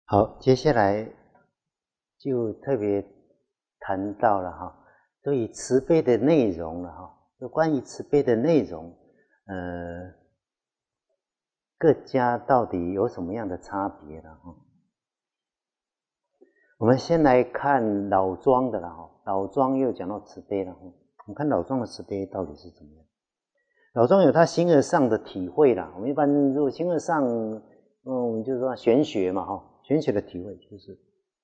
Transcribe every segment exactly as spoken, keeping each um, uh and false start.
好，接下来就特别谈到了哈，对于慈悲的内容了哈，就关于慈悲的内容，呃，各家到底有什么样的差别了哈？我们先来看老庄的了哈，老庄又讲到慈悲了哈，我们看老庄的慈悲到底是怎么样？老庄有他形而上的体会啦，我们一般如果形而上，嗯，就是说玄学嘛哈。玄学的体会就是，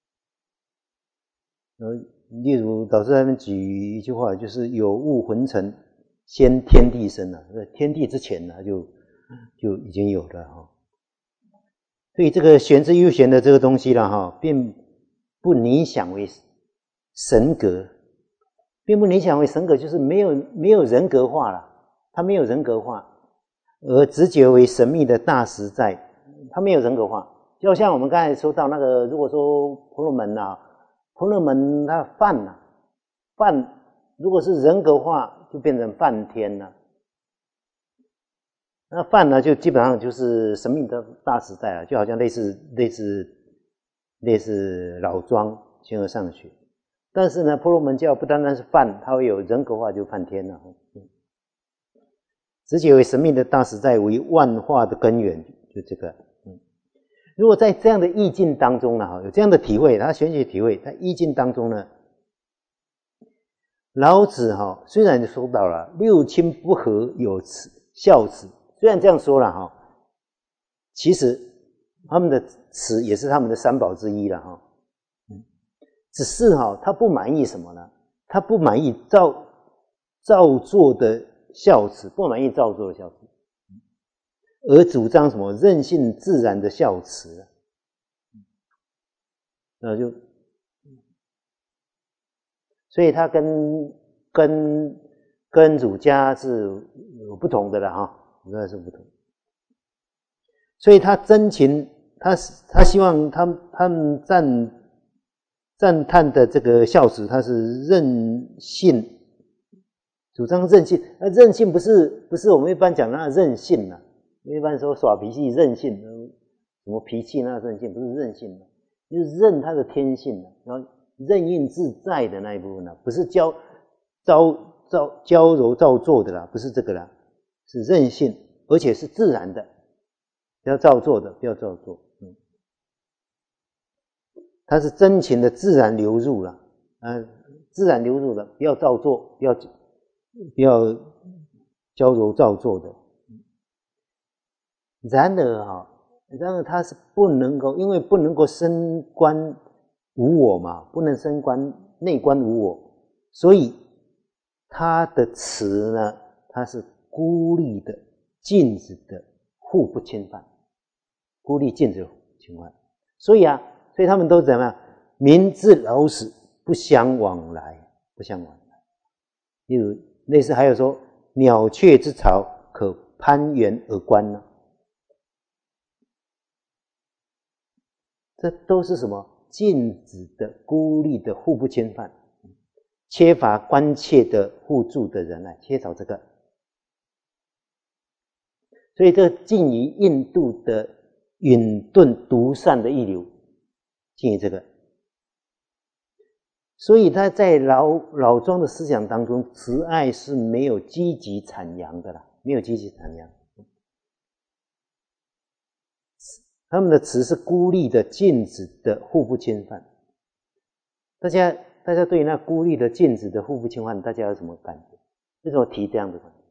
呃，例如导师他们举一句话，就是有物混成，先天地生了，天地之前呢就就已经有了哈。所以这个玄之又玄的这个东西了哈，并不理想为神格，并不理想为神格，就是没有没有人格化了，它没有人格化，而直觉为神秘的大实在，它没有人格化。就像我们刚才说到那个，如果说婆罗门啊，婆罗门它梵啊，梵如果是人格化，就变成梵天了。那梵呢，就基本上就是神秘的大实在了，就好像类似类似类似老庄形而上学。但是呢，婆罗门教不单单是梵，它会有人格化，就梵天了。直觉为神秘的大实在，为万化的根源，就这个。如果在这样的意境当中呢，有这样的体会，他玄学体会，在意境当中呢，老子哈虽然说到了六亲不和有慈孝慈，虽然这样说了哈，其实他们的慈也是他们的三宝之一了哈，只是哈他不满意什么呢？他不满意造造作的孝慈，不满意造作的孝慈。而主张什么任性自然的孝慈，那就，所以他跟跟跟儒家是有不同的了哈，儒家是不同。所以他真情，他他希望他他们赞赞叹的这个孝慈，他是任性，主张任性。那任性不是不是我们一般讲那任性啊。一般说耍脾气任性，什么脾气那任性不是任性的，就是任他的天性的，然后任运自在的那一部分呢，不是娇招招娇柔造作的啦，不是这个啦，是任性，而且是自然的，不要造作的，不要造作，嗯，它是真情的自然流入了，呃，自然流入的，不要造作，不要不要娇柔造作的。然而哈，然而他是不能够，因为不能够升观无我嘛，不能升观内观无我，所以他的慈呢，它是孤立的、禁止的、互不侵犯，孤立、禁止、侵犯。所以啊，所以他们都怎么样？民至老死不相往来，不相往来。例如类似还有说，鸟雀之巢可攀援而观呢。这都是什么？禁止的、孤立的、互不侵犯，缺乏关切的互助的人来缺少这个，所以这近于印度的隐遁独善的一流，近于这个，所以他在老老庄的思想当中，慈爱是没有积极阐扬的啦，没有积极阐扬。他们的慈是孤立的、禁止的、互不侵犯。大家，大家对于那孤立的、禁止的、互不侵犯，大家有什么感觉？为什么提这样的感觉？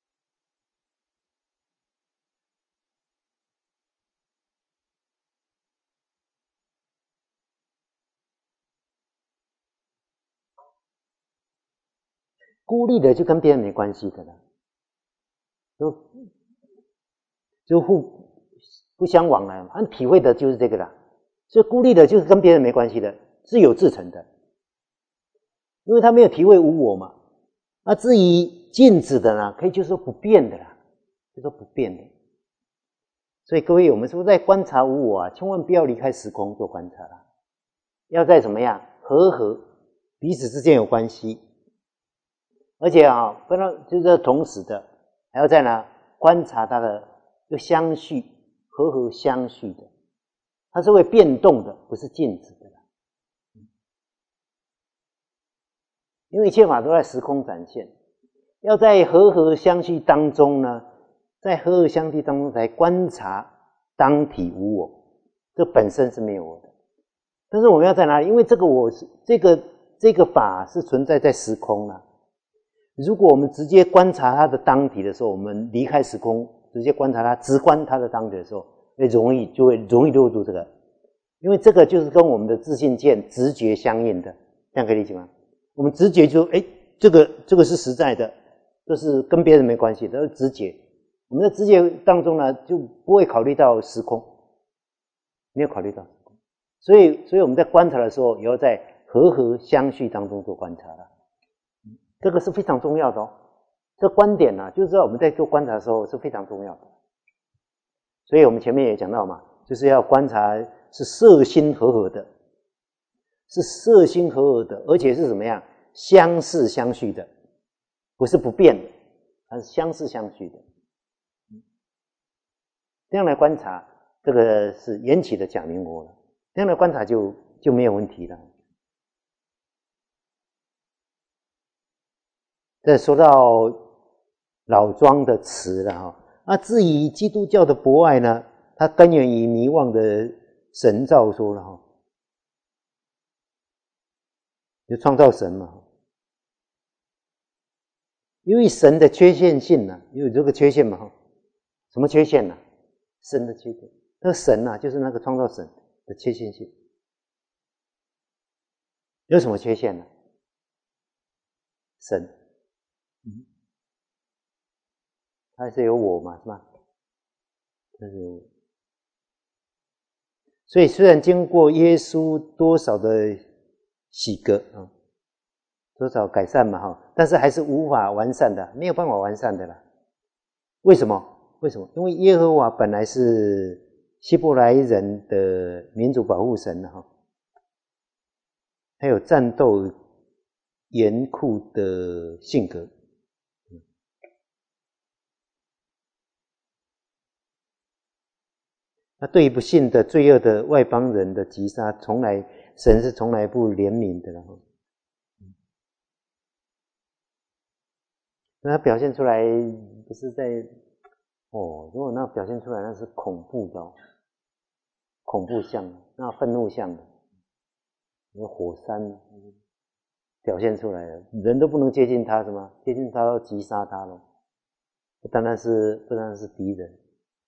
孤立的就跟别人没关系的了，就就互不相往来嘛。他体会的就是这个啦。所以孤立的就是跟别人没关系的，自有自成的，因为他没有体会无我嘛。那至于禁止的呢，可以就是说不变的啦，就说不变的。所以各位，我们是不是在观察无我啊？千万不要离开时空做观察啦，要在怎么样和合，彼此之间有关系，而且啊，不能就是同时的，还要在哪观察它的就相续，和合相续的， 它是会变动的，不是静止的。因为一切法都在时空展现，要在和合相续当中呢，在和合相续当中才观察当体无我，这本身是没有我的。但是我们要在哪里？因为这个我是这个这个法是存在在时空啊。如果我们直接观察它的当体的时候，我们离开时空，直接观察它，直观它的当体的时候，会容易就会容易落入这个，因为这个就是跟我们的自性见直觉相应的，这样可以理解吗？我们直觉就哎，这个这个是实在的，这是跟别人没关系的，这是直觉。我们的直觉当中呢，就不会考虑到时空，没有考虑到时空，所以所以我们在观察的时候，也要在和合相续当中做观察了。这个是非常重要的哦。这观点呢、啊，就知道我们在做观察的时候是非常重要的。所以我们前面也讲到嘛，就是要观察是色心和合的。是色心和合的，而且是怎么样？相似相续的，不是不变的，它是相似相续的。这样来观察，这个是缘起的假名我了。这样来观察就就没有问题了。再说到老庄的词了哈，啊，至于基督教的博爱呢，它根源于迷妄的神造说了哈。就创造神嘛，因为神的缺陷性呢、啊，有这个缺陷嘛，什么缺陷呢、啊？神的缺陷，那个神啊，就是那个创造神的缺陷性，有什么缺陷呢、啊？神，嗯，他是有我嘛，是吧？他是有我，所以虽然经过耶稣多少的洗革啊，多少改善嘛哈，但是还是无法完善的，没有办法完善的啦。为什么？为什么？因为耶和华本来是希伯来人的民族保护神哈，他有战斗严酷的性格。那对于不信的罪恶的外邦人的击杀，从来神是从来不怜悯的了。那他表现出来不是在哦，如果那表现出来那是恐怖的、哦，恐怖相，那愤怒相的，那火山表现出来了，人都不能接近他，什么接近他要击杀他了，不单单是不单单是敌人。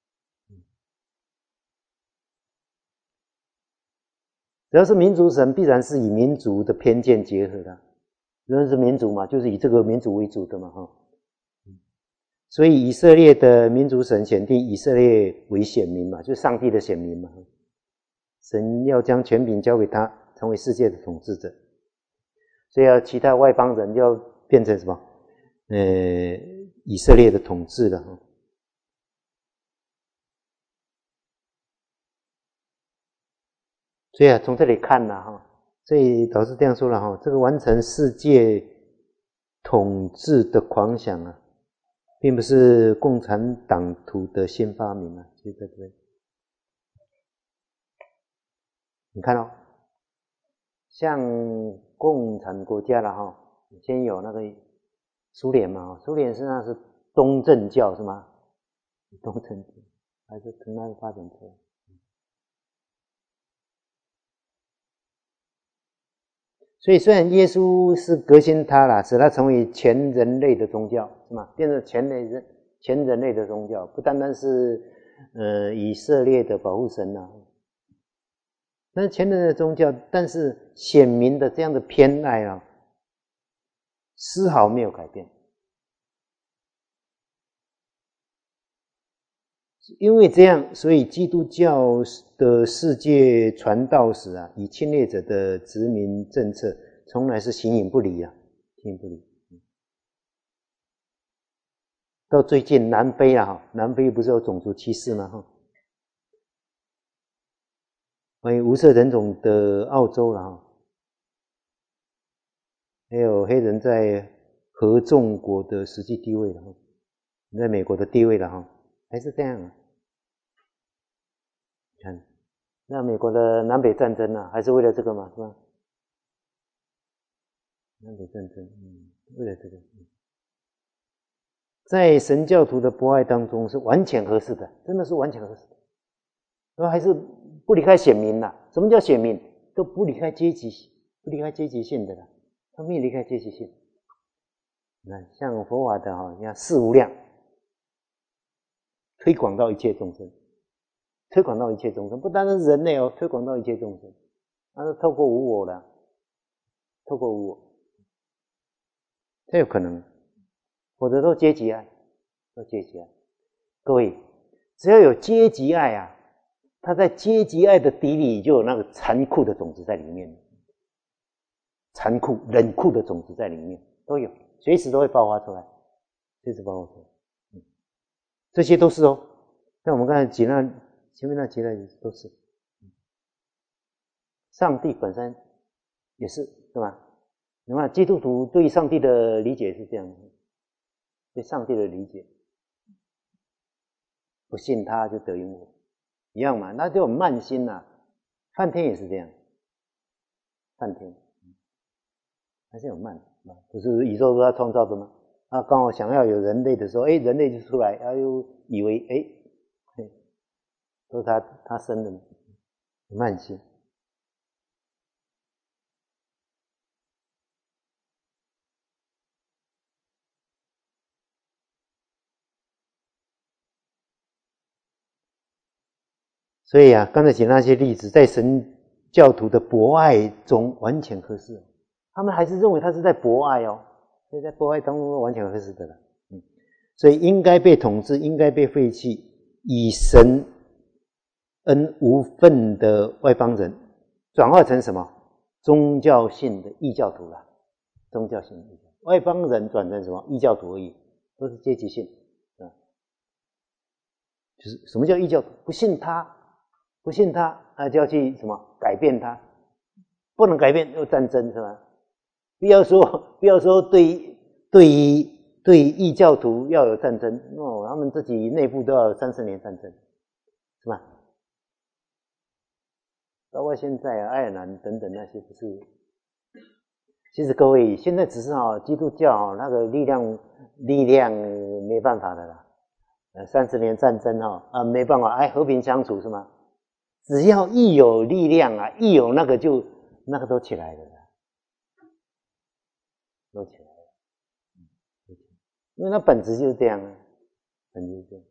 只要是民族神，必然是以民族的偏见结合的。人是民族嘛，就是以这个民族为主的嘛，哈。所以以色列的民族神选定以色列为显民嘛，就是上帝的显民嘛。神要将权柄交给他，成为世界的统治者。所以要其他外邦人要变成什么？呃，以色列的统治了哈。所以啊，从这里看呢，哈，所以导师这样说了哈，这个完成世界统治的狂想啊，并不是共产党徒的新发明啊，对不对？你看哦，像共产国家了哈，先有那个苏联嘛，苏联实际上是东正教是吗？东正教还是从那里发展出来？所以虽然耶稣是革新他啦，使他成为全人类的宗教，是吗？变成全人类全人类的宗教，不单单是呃以色列的保护神啊，那是全人类的宗教，但是显明的这样的偏爱啊，丝毫没有改变。因为这样，所以基督教的世界传道史啊，以侵略者的殖民政策，从来是形影不离啊，形影不离。到最近南非啊，哈，南非不是有种族歧视吗？哈，关于无色人种的澳洲了哈，还有黑人在合众国的实际地位了哈，在美国的地位了哈，还是这样啊。看， 那美国的南北战争啊，还是为了这个嘛，是吧？南北战争，嗯，为了这个，在神教徒的博爱当中是完全合适的，真的是完全合适的。那还是不离开显民啦。什么叫显民？都不离开阶级，不离开阶级性的啦，他没有离开阶级性。那像佛法的哈，你看四无量，推广到一切众生，推广到一切众生，不单单是人类哦，推广到一切众生，那是透过无我的，透过无我。这有可能，否则都阶级爱，都阶级爱。各位，只要有阶级爱啊，他在阶级爱的底里就有那个残酷的种子在里面，残酷、冷酷的种子在里面都有，随时都会爆发出来，随时爆发出来。嗯，这些都是哦。像我们刚才举那前面那几类都是，上帝本身也是，对吧？你看基督徒对上帝的理解是这样的，对上帝的理解，不信他就得永活，一样嘛，那就有慢心呐、啊。梵天也是这样，梵天还是有慢，不是宇宙是他创造的吗？他刚好想要有人类的时候，哎，人类就出来，他又以为哎，都是他他生的慢心。所以啊，刚才举那些例子，在神教徒的博爱中完全合适，他们还是认为他是在博爱哦，所以在博爱当中完全合适的了。嗯，所以应该被统治，应该被废弃，以神恩无分的外邦人，转化成什么？宗教性的异教徒啦，宗教性的异教徒，外邦人转成什么？异教徒而已，都是阶级性。啊，就是什么叫异教徒？不信他。不信他，那就要去什么改变他，不能改变又战争是吧？不要说不要说对对于对于异教徒要有战争哦，他们自己内部都要有三十年战争，是吧？包括现在啊，爱尔兰等等那些不是。其实各位现在只是啊，基督教啊那个力量力量没办法的啦，呃，三十年战争哈啊没办法，哎和平相处是吗？只要一有力量啊，一有那个就那个都起来了啦，都起来了，因为它本质就是这样啊，本质就是这样。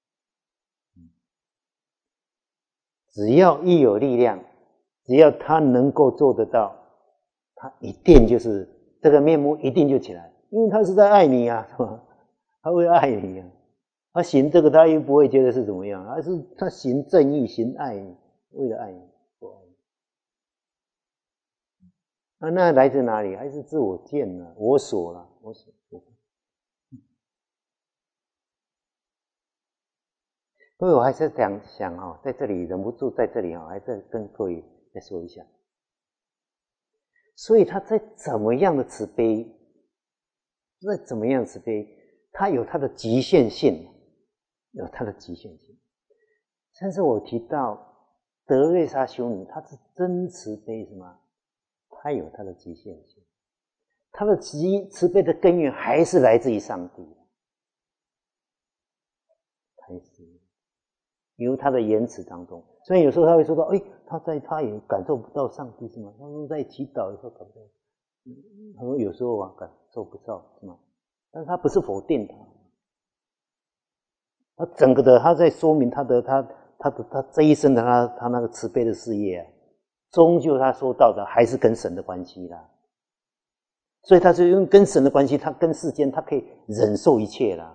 只要一有力量，只要他能够做得到，他一定就是这个面目一定就起来，因为他是在爱你啊，是吧？他会爱你啊，他行这个他又不会觉得是怎么样，而是他行正义，行爱你。为了爱你，不爱你，啊，那来自哪里？还是自我见了、啊，我所了，我所。各位，我还是想想啊、哦，在这里忍不住在这里啊、哦，还是跟各位再说一下。所以他在怎么样的慈悲，在怎么样的慈悲，他有他的极限性，有他的极限性。甚至我提到。德瑞莎修女，她是真慈悲什么？她有她的极限性，她的极慈悲的根源还是来自于上帝，还是由她的言辞当中。所以有时候他会说到，哎，他在他也感受不到上帝是吗？他说在祈祷的时候感受，他说有时候啊感受不到是吗？但是他不是否定他，他整个的他在说明他的他。他的他这一生的他他那个慈悲的事业啊，终究他说到的还是跟神的关系啦，所以他是用跟神的关系，他跟世间他可以忍受一切啦。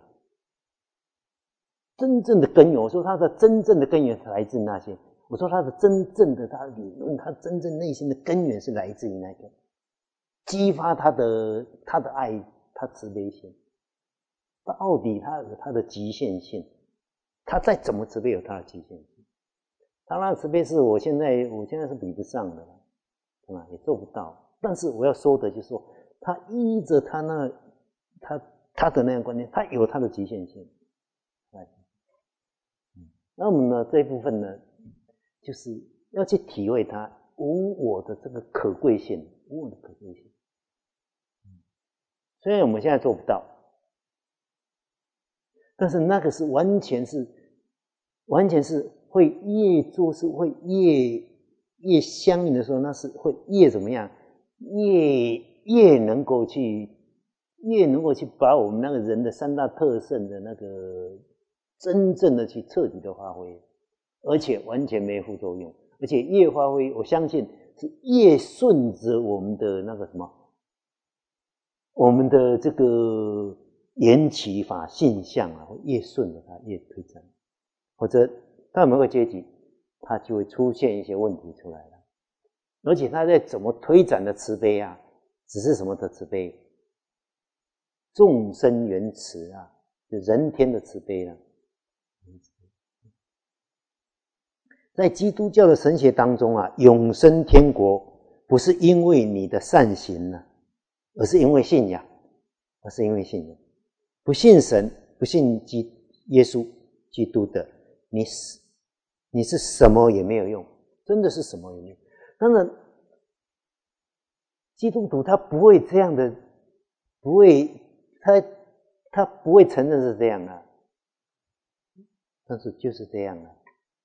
真正的根源，我说他的真正的根源来自那些，我说他的真正的他理论，他真正内心的根源是来自于那个激发他的他的爱，他慈悲心，到底他有他的极限性。他再怎么慈悲有他的极限性，他那慈悲是我现在我现在是比不上的，是吧？也做不到。但是我要说的就是说，他依着他那他他的那样观念，他有他的极限性。那么呢，这一部分呢，就是要去体会它无我的这个可贵性，无我的可贵性。虽然我们现在做不到，但是那个是完全是完全是会越做是会越越相应的时候，那是会越怎么样，越越能够去越能够去把我们那个人的三大特性的那个真正的去彻底的发挥，而且完全没副作用，而且越发挥，我相信是越顺着我们的那个什么，我们的这个缘起法现象啊，越顺着它越推展，或者到某个阶级，它就会出现一些问题出来了。而且它在怎么推展的慈悲啊，只是什么的慈悲？众生缘慈啊，就人天的慈悲啊。在基督教的神学当中啊，永生天国不是因为你的善行啊，而是因为信仰，而是因为信仰。不信神，不信基耶稣基督的，你是你是什么也没有用，真的是什么也没有。当然，基督徒他不会这样的，不会他他不会承认是这样啊，但是就是这样啊。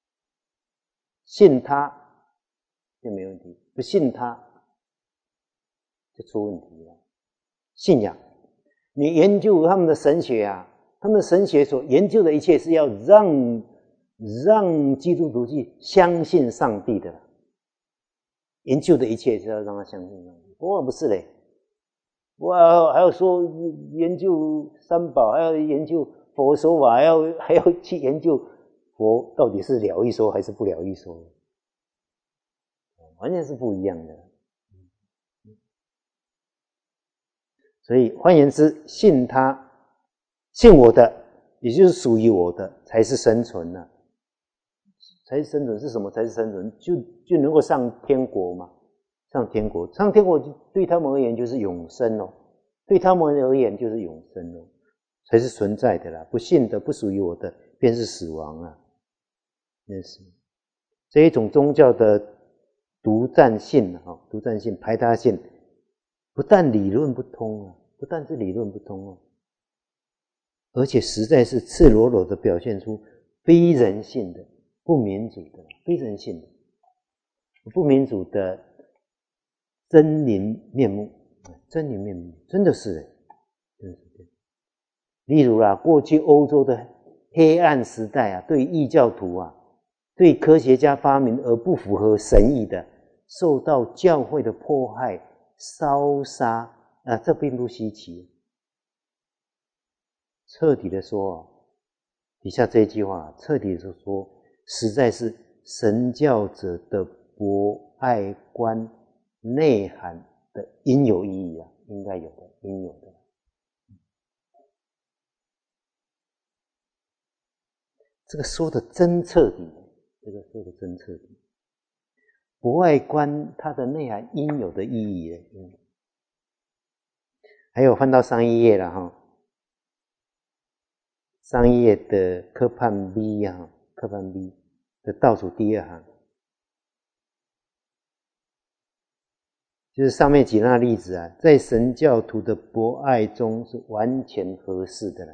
信他就没问题，不信他就出问题了。信仰，你研究他们的神学啊，他们的神学所研究的一切是要让让基督徒去相信上帝的，研究的一切是要让他相信上帝。我不是嘞，我还要说研究三宝，还要研究佛说法，还要还要去研究佛到底是了义说还是不了义说，完全是不一样的。所以换言之，信他，信我的，也就是属于我的，才是生存啊，才是生存。是什么才是生存？就就能够上天国嘛，上天国，上天国对他们而言就是永生哦，对他们而言就是永生哦，才是存在的啦。不信的，不属于我的，便是死亡啊。便是这一种宗教的独占性啊，独占性、排他性，不但理论不通啊，不但是理论不通哦，而且实在是赤裸裸的表现出非人性的、不民主的、非人性的、不民主的狰狞面目，狰狞面目，真的是，真的是这样。例如啊，过去欧洲的黑暗时代啊，对异教徒啊，对科学家发明而不符合神意的，受到教会的迫害、烧杀啊，这并不稀奇。彻底的说，底下这一句话，彻底的说，实在是神教者的博爱观内涵的应有意义啊，应该有的，应有的。这个说的真彻底，这个说的真彻底。博爱观它的内涵应有的意义，嗯，还有翻到上一页了哈，上一页的科判 B 啊，科判 B 的倒数第二行，就是上面举那例子啊，在神教徒的博爱中是完全合适的了。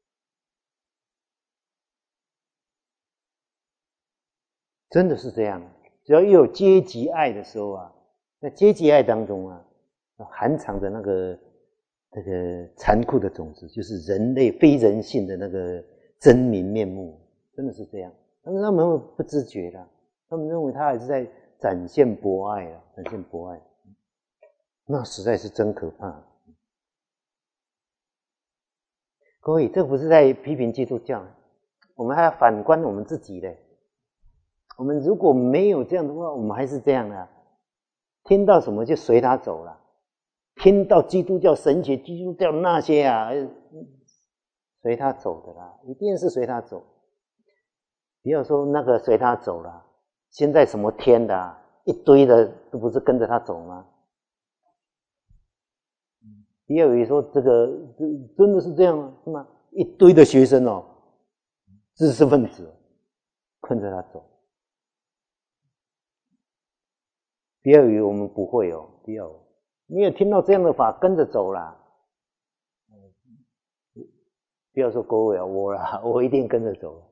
真的是这样，只要有阶级爱的时候啊，在阶级爱当中啊，含藏着那个那个残酷的种子，就是人类非人性的那个狰狞面目，真的是这样。但是他们不自觉的，他们认为他还是在展现博爱啊，展现博爱，那实在是真可怕。各位，这不是在批评基督教，我们还要反观我们自己嘞。我们如果没有这样的话，我们还是这样啊，听到什么就随他走了，听到基督教神学、基督教那些啊，随他走的啦，一定是随他走。不要说那个随他走了，现在什么天的啊，一堆的都不是跟着他走吗？不要以为说这个真的是这样吗？是吗？一堆的学生哦，知识分子跟着他走。 不要以为我们不会哦，不要，你有听到这样的法，跟着走啦。不要说各位啊，我啦，我一定跟着走。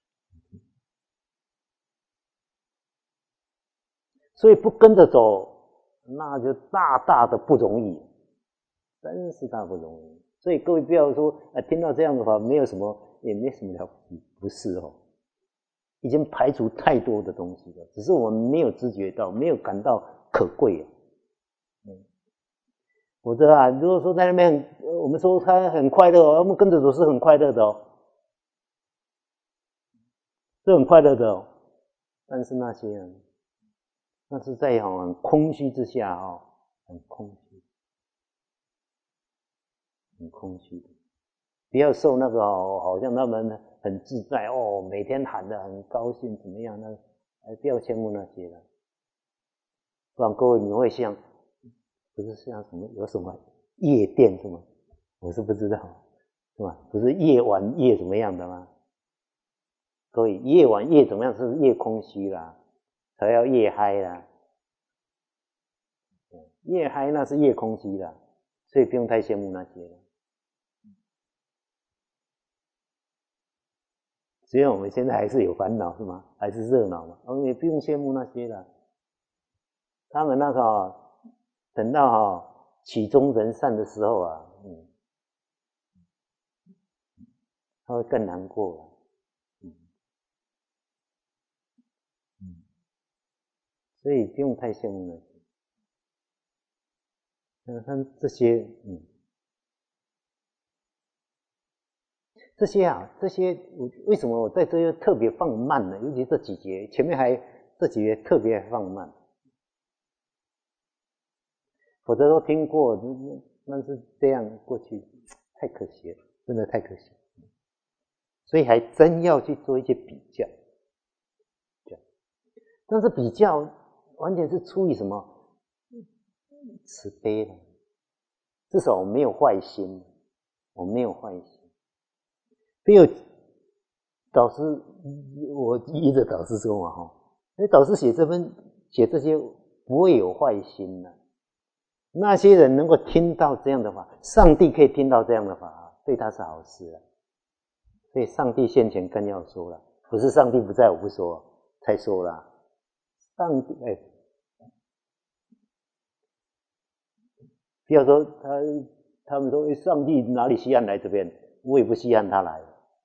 所以不跟着走，那就大大的不容易，真是大不容易。所以各位不要说啊，听到这样的话，没有什么，也没什么了不起，不是哦，已经排除太多的东西了，只是我们没有知觉到，没有感到可贵啊。嗯，否则啊，如果说在那边，我们说他很快乐哦，我们跟着走是很快乐的哦，是很快乐的哦。但是那些人，那是在很空虚之下哦，很空虚，很空虚的。不要受那个哦，好像他们很自在哦，每天喊得很高兴，怎么样？那不要羡慕那些了。不然各位你会像，不是像什么有什么夜店什么，我是不知道，是吧？不是夜晚夜怎么样的吗？各位夜晚夜怎么样？是夜空虚啦，才要夜嗨啦。夜嗨那是夜空虚啦，所以不用太羡慕那些了。虽然我们现在还是有烦恼，是吗？还是热闹嘛，我们也不用羡慕那些了。他们那个、哦、等到哈、哦、曲终人散的时候啊，嗯，他会更难过了。嗯嗯，所以不用太羡慕那些。那他这些，嗯，这些啊，这些我为什么我在这些特别放慢呢？尤其这几节前面还这几节特别放慢，否则都听过，但是这样过去太可惜了，真的太可惜了。所以还真要去做一些比较，但是比较完全是出于什么慈悲的，至少我没有坏心，我没有坏心。没有导师，我依着导师说嘛哈，那导师写这份写这些不会有坏心的、啊。那些人能够听到这样的话，上帝可以听到这样的话，对他是好事啊。所以上帝现前更要说了，不是上帝不在我不说才说了。上帝哎，不要说他他们说上帝哪里稀罕来这边，我也不稀罕他来。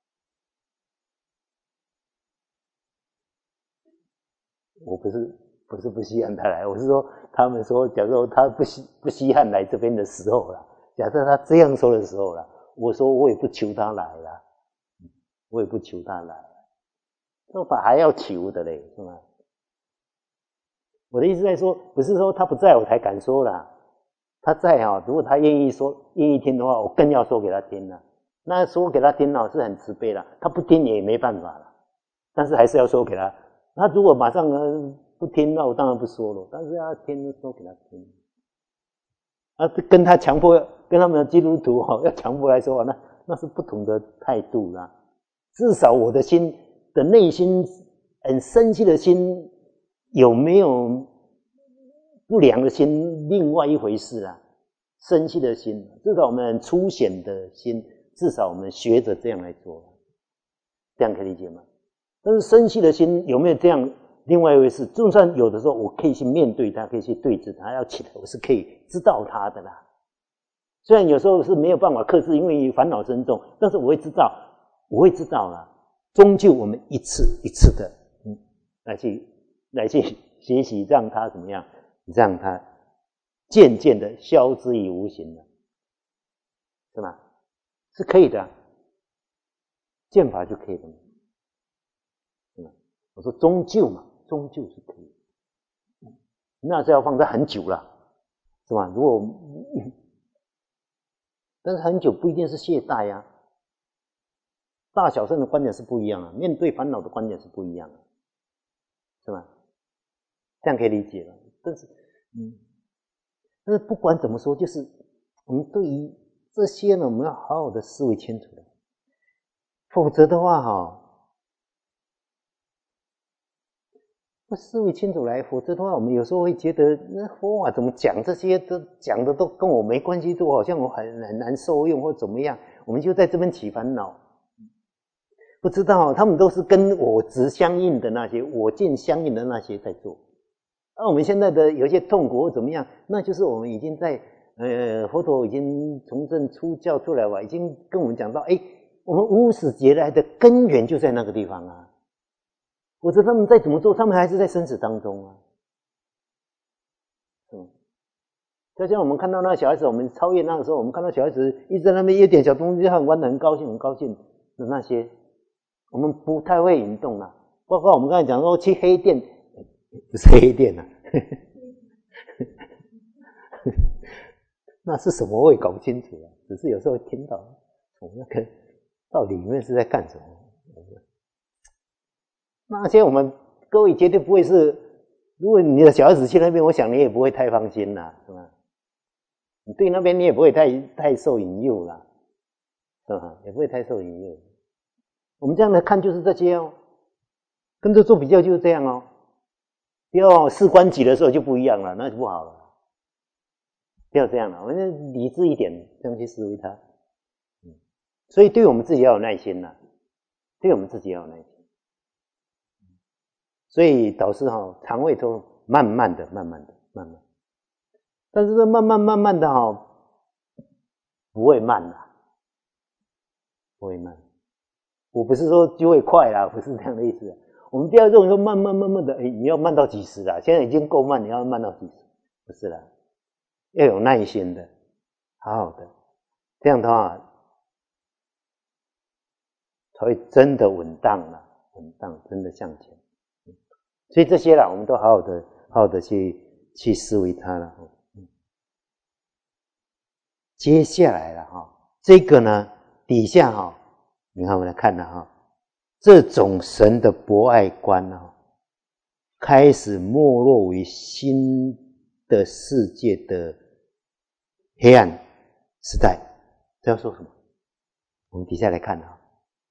我不是不是不稀罕他来，我是说他们说，假如说他不稀不稀罕来这边的时候啦，假设他这样说的时候啦，我说我也不求他来啦，我也不求他来，这法还要求的嘞，是吗？我的意思在说，不是说他不在我才敢说啦，他在啊，如果他愿意说愿意听的话，我更要说给他听了。那说给他听了是很慈悲了，他不听也没办法了，但是还是要说给他。他如果马上呢不听，那我当然不说了。但是要听，说给他听。啊，跟他强迫，跟他们的基督徒哈、哦，要强迫来说，那那是不同的态度啦。至少我的心的内心很生气的心，有没有不良的心，另外一回事啦。生气的心，至少我们很粗显的心，至少我们学着这样来做，这样可以理解吗？但是生气的心有没有这样？另外一回事，就算有的时候我可以去面对他，可以去对峙他，要起来，我是可以知道他的啦。虽然有时候是没有办法克制，因为烦恼深重，但是我会知道，我会知道啦。终究我们一次一次的，嗯，来去来去学习，让他怎么样，让他渐渐的消之于无形了，是吗？是可以的，剑法就可以的。我说终究嘛，终究是可以，那是要放在很久了，是吧？如果，但是很久不一定是懈怠呀、啊，大小圣的观点是不一样的，面对烦恼的观点是不一样的，是吧？这样可以理解了。但是，嗯，但是不管怎么说，就是我们对于这些呢，我们要好好的思维清楚的，否则的话，哈。 不思维清楚来，否则的话，我们有时候会觉得，那佛法怎么讲这些都讲的都跟我没关系，都好像我很很难受用或怎么样，我们就在这边起烦恼。不知道他们都是跟我执相应的那些，我见相应的那些在做。而、啊、我们现在的有些痛苦或怎么样，那就是我们已经在呃佛陀已经从正出教出来吧，已经跟我们讲到，哎，我们无始劫来的根源就在那个地方啊。否则他们再怎么做，他们还是在生死当中啊。嗯，就像我们看到那个小孩子，我们超越那个时候，我们看到小孩子一直在那边一点小东西，他很玩得很高兴，很高兴的那些，我们不太会引动了。包括我们刚才讲说去黑店，不是黑店啊，那是什么我也搞不清楚啊。只是有时候听到从那个到底里面是在干什么。那些我们各位绝对不会是，如果你的小孩子去那边，我想你也不会太放心啦，是吧？你对那边你也不会太太受引诱啦，是吧？也不会太受引诱。我们这样来看就是这些哦，跟着做比较就是这样哦。不要事关己的时候就不一样了，那就不好了。不要这样了，我们理智一点，这样去思维它。嗯，所以对我们自己要有耐心啦，对我们自己要有耐心。所以导师哈，肠胃都慢慢的、慢慢的、慢慢，但是这慢慢、慢慢的哈，不会慢啦，不会慢。我不是说就会快啦，不是这样的意思。我们不要认为说慢慢、慢慢的，哎，你要慢到几时啦？现在已经够慢，你要慢到几时？不是啦，要有耐心的，好好的，这样的话才会真的稳当啦，稳当，真的向前。所以这些啦，我们都好好的、好好的去去思维它了。接下来了哈，这个呢底下哈，你看我们来看了哈，这种神的博爱观啊，开始没落为新的世界的黑暗时代。这要说什么？我们底下来看啊，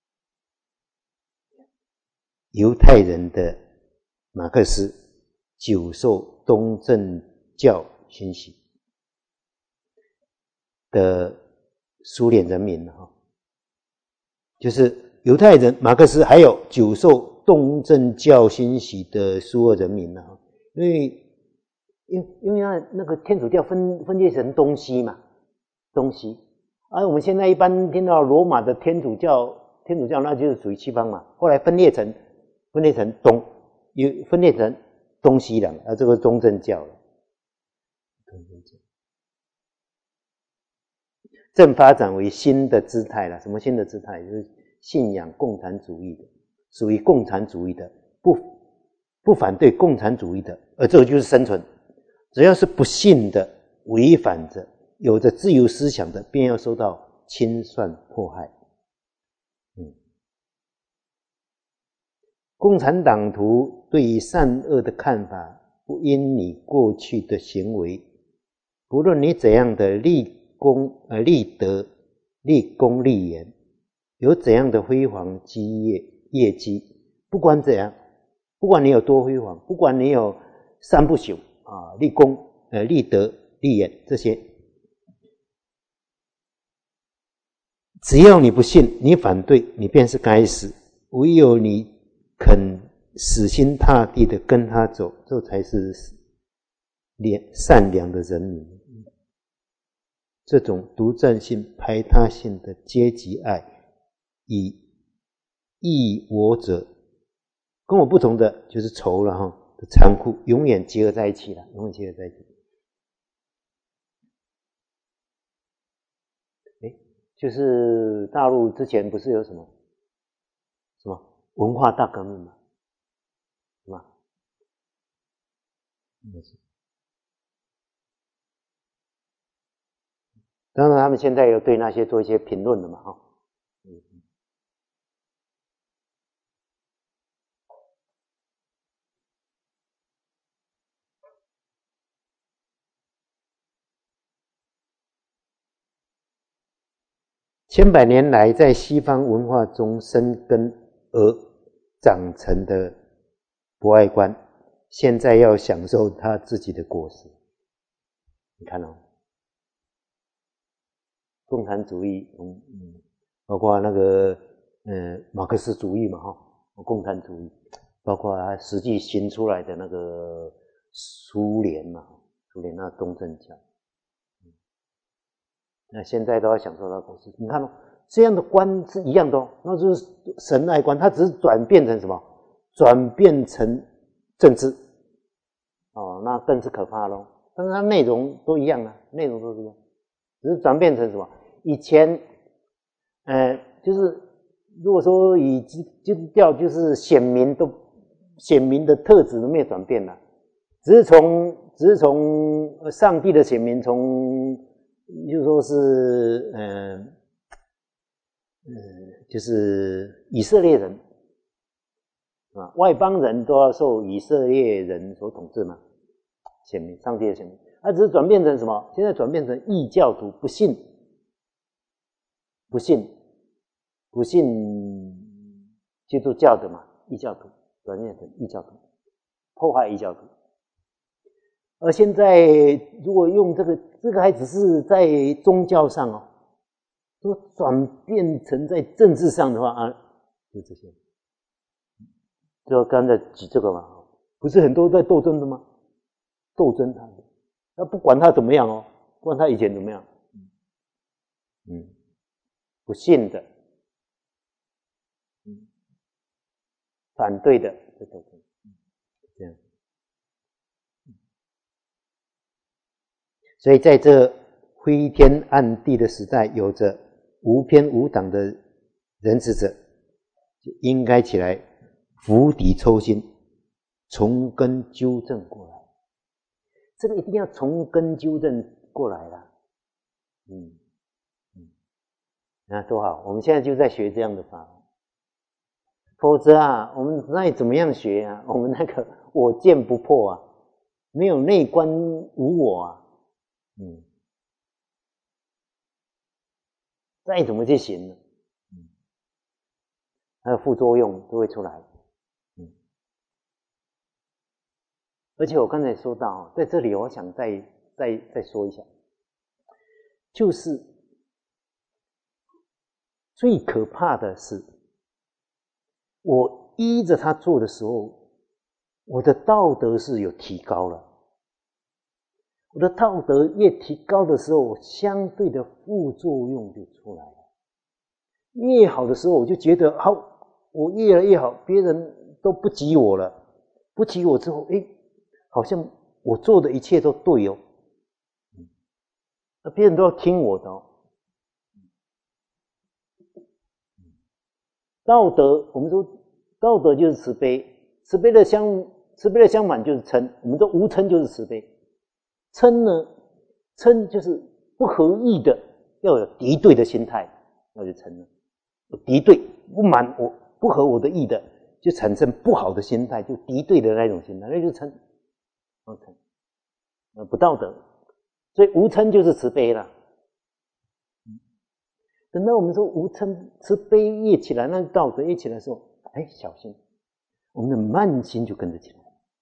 犹太人的马克思久受东正教熏习的苏联人民哈，就是犹太人马克思，还有久受东正教熏习的苏俄人民哈，因为因因为那那个天主教分分裂成东西嘛，东西，而、啊、我们现在一般听到罗马的天主教，天主教那就是属于西方嘛，后来分裂成分裂成东。有分裂成东西了，啊，这个东正教了。正发展为新的姿态了，什么新的姿态？就是信仰共产主义的，属于共产主义的，不不反对共产主义的，而这个就是生存。只要是不信的、违反着、有着自由思想的，便要受到清算迫害。嗯。共产党徒对于善恶的看法，不因你过去的行为，不论你怎样的立功、呃立德、立功立言，有怎样的辉煌基业业绩，不管怎样，不管你有多辉煌，不管你有三不朽啊，立功、呃立德、立言这些，只要你不信，你反对，你便是该死。唯有你肯死心塌地的跟他走，这才是善良的人民。这种独占性、排他性的阶级爱，以异我者跟我不同的就是仇了哈的残酷，永远结合在一起了，永远结合在一起。哎，就是大陆之前不是有什么什么文化大革命吗？是吧？当然，他们现在有对那些做一些评论了嘛，哈。千百年来，在西方文化中生根而长成的博爱观， 现在要享受他自己的果实。你看哦，共产主义，嗯嗯，包括那个呃马克思主义嘛哈，共产主义，包括他实际行出来的那个苏联嘛，苏联那东正教，嗯，那现在都要享受到果实。你看哦，这样的观是一样的哦，那就是神爱观，它只是转变成什么？转变成政治，哦，那更是可怕咯。但是它内容都一样啊，内容都一样，只是转变成什么？以前，呃，就是如果说以基督教就是显明都显明的特质都没有转变了，只是从只是从上帝的显明，从就说是呃呃就是以色列人啊，外邦人都要受以色列人所统治嘛。显明，上帝的显明，它只是转变成什么？现在转变成异教徒，不信，不信，不信基督教的嘛，异教徒转变成异教徒，破坏异教徒。而现在如果用这个，这个还只是在宗教上哦，如果转变成在政治上的话啊，就这些，就刚才举这个嘛，不是很多在斗争的吗？斗争他，那不管他怎么样哦，不管他以前怎么样，嗯，不信的，嗯，反对的，这斗争，这样。所以在这灰天暗地的时代，有着无偏无党的仁慈者，就应该起来釜底抽薪，从根纠正过来。这个一定要从根纠正过来啦，嗯嗯，那多好！我们现在就在学这样的法，否则啊，我们那怎么样学啊？我们那个我见不破啊，没有内观无我啊，嗯，再怎么去行呢？嗯，它的副作用都会出来，嗯，而且我刚才说到，在这里我想再再再说一下，就是最可怕的是，我依着他做的时候，我的道德是有提高了。我的道德越提高的时候，相对的副作用就出来了。越好的时候，我就觉得好，我越来越好，别人都不及我了。不及我之后，哎，好像我做的一切都对哦，那别人都要听我的哦。道德，我们说道德就是慈悲，慈悲的相慈悲的相反就是嗔。我们说无嗔就是慈悲，嗔呢，嗔就是不合意的，要有敌对的心态，那就嗔了。有敌对不满我不合我的意的，就产生不好的心态，就敌对的那种心态，那就是嗔，那嗔，那不道德。所以无嗔就是慈悲了。等到我们说无嗔慈悲越起来，那道德越起来的时候，哎，小心，我们的慢心就跟着起来，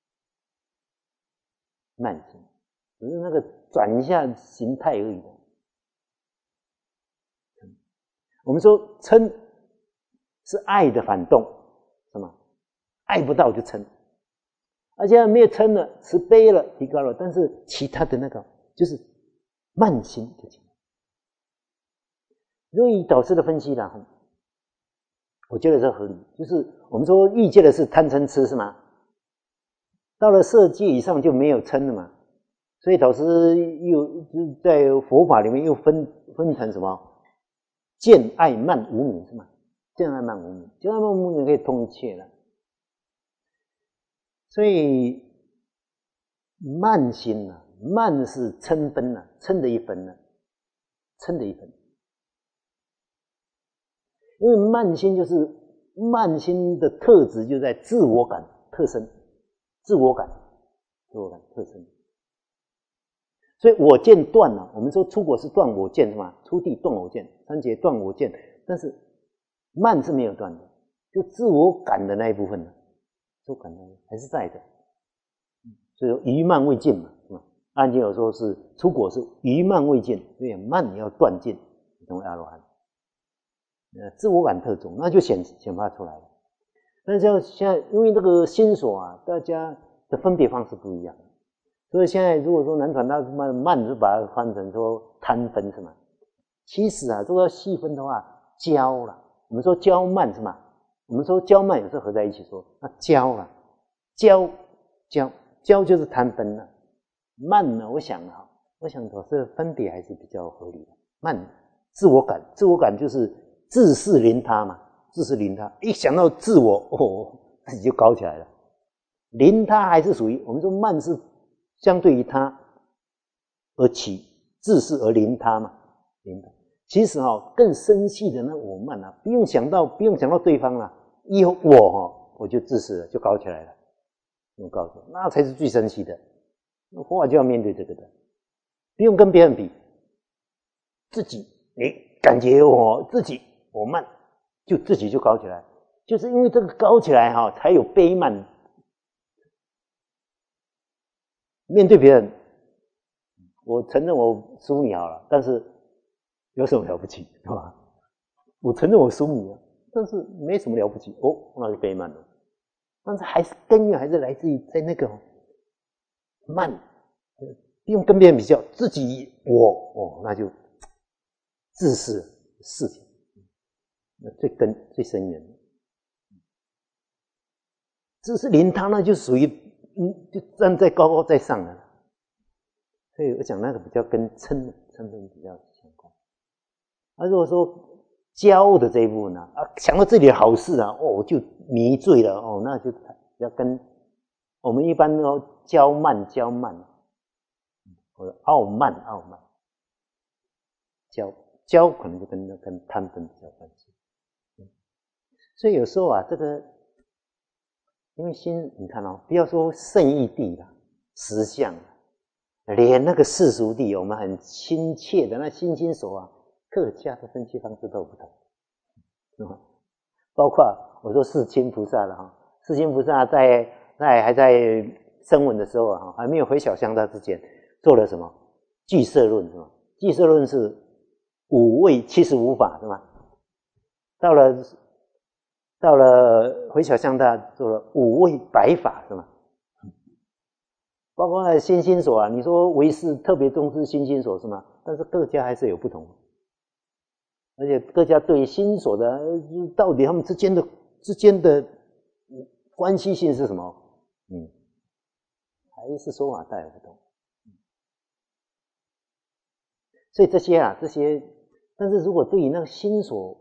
慢心只是那个转一下形态而已的。我们说嗔是爱的反动，是吗？爱不到就嗔，而且没有嗔了，慈悲了，提高了，但是其他的那个就是慢心就起来。所以导师的分析啦，我觉得这合理。就是我们说欲界的是贪嗔痴，是吗？到了色界以上就没有嗔了嘛。所以导师又在佛法里面又分分成什么？见爱慢无明，是吗？见爱慢无明，见爱慢无明可以通一切了。所以慢心啊，慢是嗔分啊，嗔的一分啊，嗔的一分。因为慢心就是慢心的特质就在自我感特深，自我感，自我感特深。所以我见断了，我们说出果是断我见，是吗？出地断我见，三劫断我见，但是慢是没有断的，就自我感的那一部分呢，自我感的还是在的。 所以说余慢未尽嘛。安经有说是出果是余慢未尽，所以慢要断尽，成为阿罗汉。呃，自我感特重，那就显显发出来了。但是现在因为这个心所啊，大家的分别方式不一样，所以现在如果说南传他慢慢就把它翻成说贪分是吗？其实啊，如果要细分的话，骄了，我们说骄慢是吗？我们说骄慢有时候合在一起说，那骄了，骄骄骄就是贪分了。慢呢，我想啊，我想我这分别还是比较合理的。慢，自我感，自我感就是自是临他嘛，自是临他。一想到自我，哦，自己就高起来了。临他还是属于我们说慢是相对于他而起，自是而临他嘛，临他。其实哈、哦，更深细的那我慢啊，不用想到，不用想到对方了，以后我哈、哦，我就自是了，就高起来了，就高起来，那才是最深细的。佛法就要面对这个的，不用跟别人比，自己你感觉我自己我慢，就自己就高起来，就是因为这个高起来哈，才有悲慢。面对别人，我承认我输你好了，但是有什么了不起，是吧？我承认我输你了，但是没什么了不起，哦，那就悲慢了。但是还是根源还是来自于在那个慢，不用跟别人比较，自己我哦，那就自是事情，那最根最深远的。自是临他，那就属于嗯，就站在高高在上的了。所以我讲那个比较跟嗔嗔分比较相关。啊，如果说骄的这一部分呢，啊，想到自己的好事啊，哦，就迷醉了哦，那就要跟我们一般都骄慢骄慢，或者傲慢傲慢，骄骄可能就跟跟贪分比较关系。所以有时候啊，这个因为心，你看哦，不要说圣义谛啦、实相啦，连那个世俗谛，我们很亲切的那心心所啊，各家的分析方式都不同，是吧？包括我说世亲菩萨了哈，世亲菩萨在在还在声闻的时候啊，还没有回小相大之前，做了什么俱舍论是吗？俱舍论是五位七十五法是吗？到了到了回小相大做了五位百法是吗？包括那心心所啊，你说唯识特别重视心心所是吗？但是各家还是有不同，而且各家对心所的到底他们之间的之间的关系性是什么？嗯，还是说法大有不同。所以这些啊，这些，但是如果对于那个心所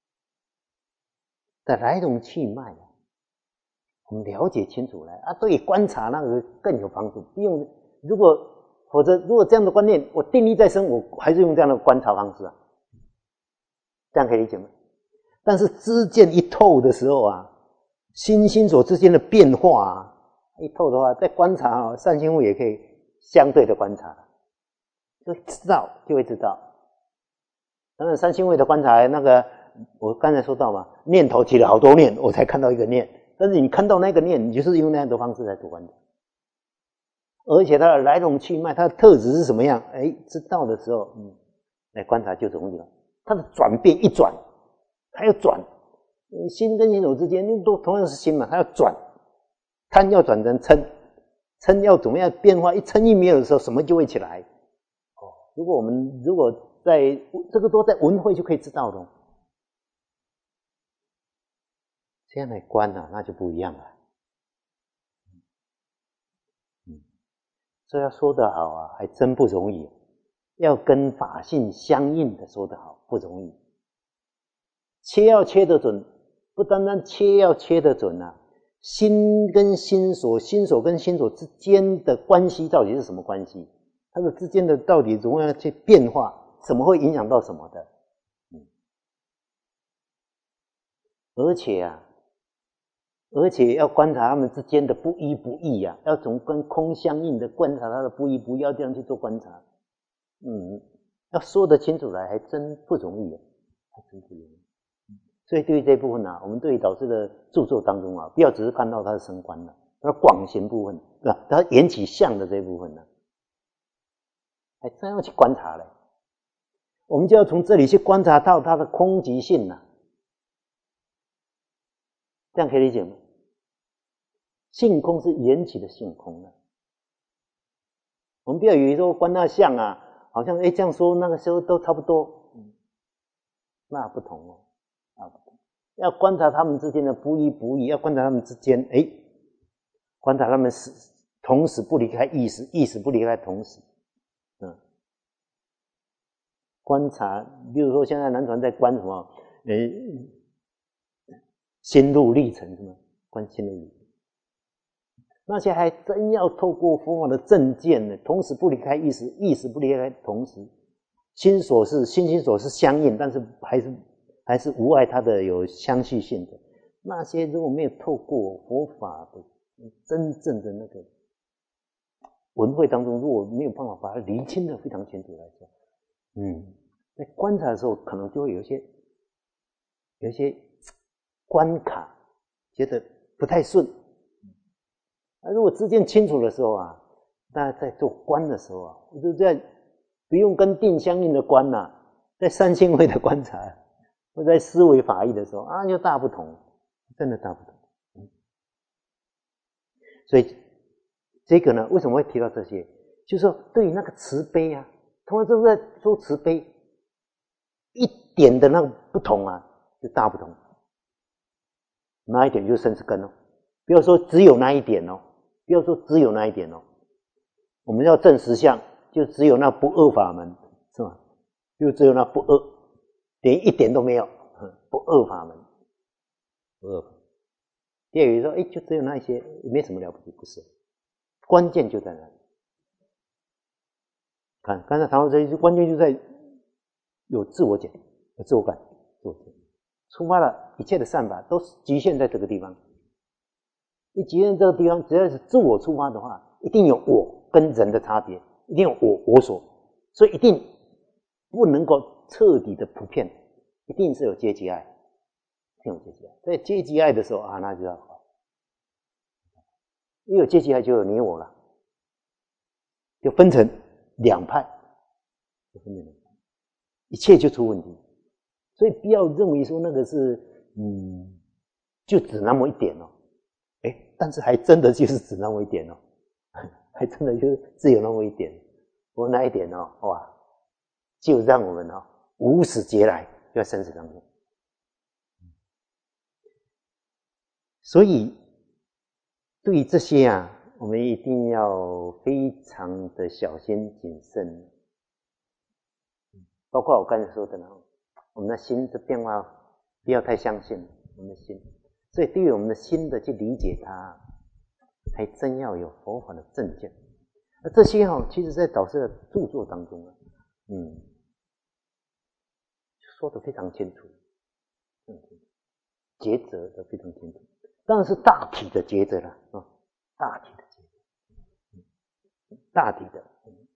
的来龙去脉啊，我们了解清楚来啊，对于观察那个更有帮助。不用，如果否则如果这样的观念，我定力在身，我还是用这样的观察方式啊，这样可以理解吗？但是知见一透的时候啊，心心所之间的变化啊，一透的话，在观察啊，善心物也可以相对的观察，就知道就会知道。当然，三心位的观察，那个我刚才说到嘛，念头起了好多念，我才看到一个念。但是你看到那个念，你就是用那样的方式来做观察，而且它的来龙去脉，它的特质是什么样？哎，知道的时候，嗯，来观察就容易了。它的转变一转，它要转，心跟心所之间都同样是心嘛，它要转，贪要转成嗔，嗔要怎么样变化？一嗔一没有的时候，什么就会起来？哦，如果我们如果在这个都在文会就可以知道的。这样来观啊，那就不一样了。嗯，所以要说得好啊，还真不容易。要跟法性相应的说得好，不容易。切要切得准，不单单切要切得准啊，心跟心所，心所跟心所之间的关系到底是什么关系？它们之间的到底怎么样去变化？什么会影响到什么的？嗯，而且啊。而且要观察他们之间的不依不异啊，要从跟空相应的观察它的不依不异，要这样去做观察。嗯，要说得清楚来，还真不容易啊，还真不容易。所以对于这部分啊，我们对于导师的著作当中啊，不要只是看到他的升观了，他的广行部分啊，它缘起相的这一部分呢，还真要去观察嘞。我们就要从这里去观察到它的空寂性呐、啊，这样可以理解吗？性空是缘起的性空啊。我们不要以为说观那相啊，好像哎这样说那个时候都差不多，嗯，那不同哦，那不同。要观察他们之间的不一不异，要观察他们之间，哎，观察他们是同时不离开意识，意识不离开同时，嗯。观察，比如说现在南传在观什么？诶，心路历程是吗？观心路历程，那些还真要透过佛法的正见呢，同时不离开意识，意识不离开同时，心所是心心所是相应，但是还是还是无碍它的有相续性的。那些如果没有透过佛法的真正的那个文慧当中，如果没有办法把它厘清的非常清楚来说，嗯，在观察的时候，可能就会有一些有一些关卡，觉得不太顺。那如果知见清楚的时候啊，大家在做观的时候啊，就在不用跟定相应的观呐、啊，在三性位的观察，或在思维法义的时候啊，就大不同，真的大不同。嗯，所以这个呢，为什么会提到这些？就是说，对于那个慈悲啊，通常都在说慈悲，一点的那个不同啊，就大不同。那一点就是生死根哦，不要说只有那一点哦，不要说只有那一点哦。我们要证实相，就只有那不二法门，是吧？就只有那不二，连一点都没有，不二法门，不二法门。第二个说，哎，就只有那一些，没什么了不起，不是？关键就在那里。看，刚才谈到这些，关键就在有自我解，有自我感，自我解。出发了一切的善法都是局限在这个地方，一局限这个地方，只要是自我出发的话，一定有我跟人的差别，一定有我我所，所以一定不能够彻底的普遍，一定是有阶级爱，一定有阶级爱。在阶级爱的时候啊，那就要好，一有阶级爱就有你我了，就分成两派，就分成两派，一切就出问题。所以不要认为说那个是嗯，就只那么一点哦，哎，但是还真的就是只那么一点哦，还真的就是只有那么一点。不过那一点哦，哇，就让我们哦无始劫来就在生死当中。所以对于这些啊，我们一定要非常的小心谨慎，包括我刚才说的呢。我们的心的变化不要太相信我们的心，所以对于我们的心的去理解它，还真要有佛法的正见。而这些哈，其实在导师的著作当中啊，嗯，说得非常清楚，嗯，抉择的非常清楚。当然是大体的抉择了啊，大体的抉择，大体的。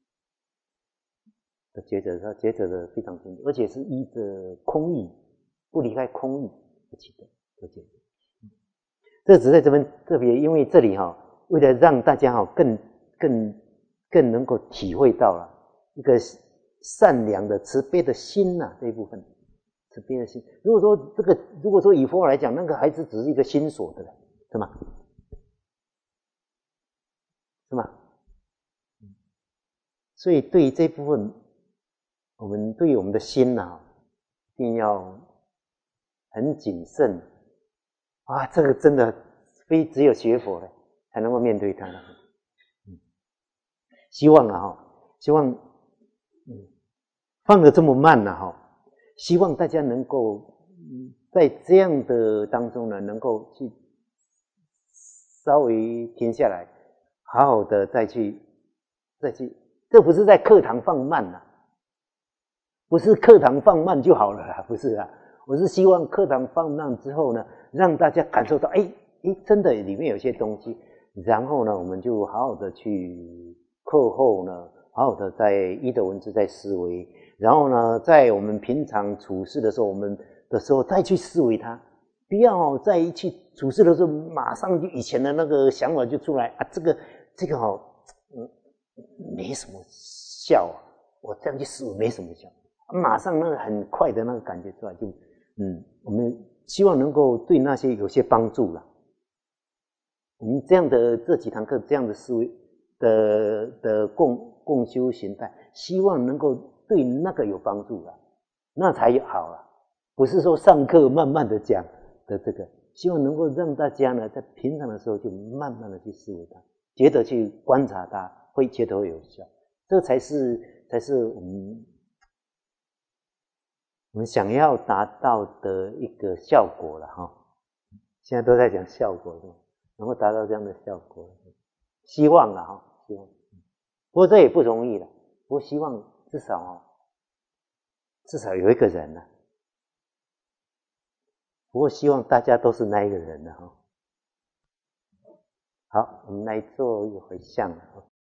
的抉择，他抉择的非常清楚，而且是依着空义，不离开空义而起的的抉择。这只在这边特别，因为这里哈，为了让大家哈更更更能够体会到了一个善良的慈悲的心呐、啊、这一部分，慈悲的心。如果说这个，如果说以佛来讲，那个孩子只是一个心所的，是吗？是吗？所以对于这部分。我们对于我们的心呐、啊，一定要很谨慎啊！这个真的非只有学佛的才能够面对它的。嗯，希望啊哈，希望嗯放得这么慢了、啊、哈，希望大家能够在这样的当中呢，能够去稍微停下来，好好的再去再去，这不是在课堂放慢了、啊。不是课堂放慢就好了啦，不是啦，我是希望课堂放慢之后呢，让大家感受到，哎哎，真的里面有些东西，然后呢，我们就好好的去课后呢，好好的在依的文字在思维，然后呢，在我们平常处事的时候，我们的时候再去思维它，不要在一去处事的时候，马上就以前的那个想法就出来啊，这个这个哦，嗯，没什么效啊，我这样去思维没什么效，马上那个很快的那个感觉出来就，嗯，我们希望能够对那些有些帮助啦。我们这样的这几堂课这样的思维的的共共修形态，希望能够对那个有帮助啦，那才好啦。不是说上课慢慢的讲的这个，希望能够让大家呢，在平常的时候就慢慢的去思维它，觉得去观察它，会觉得会有效，这才是才是我们我们想要达到的一个效果了哈。现在都在讲效果，能够达到这样的效果，希望了哈，希望。不过这也不容易了，不过希望至少哦，至少有一个人呢。不过希望大家都是那一个人呢哈。好，我们来做一个回向。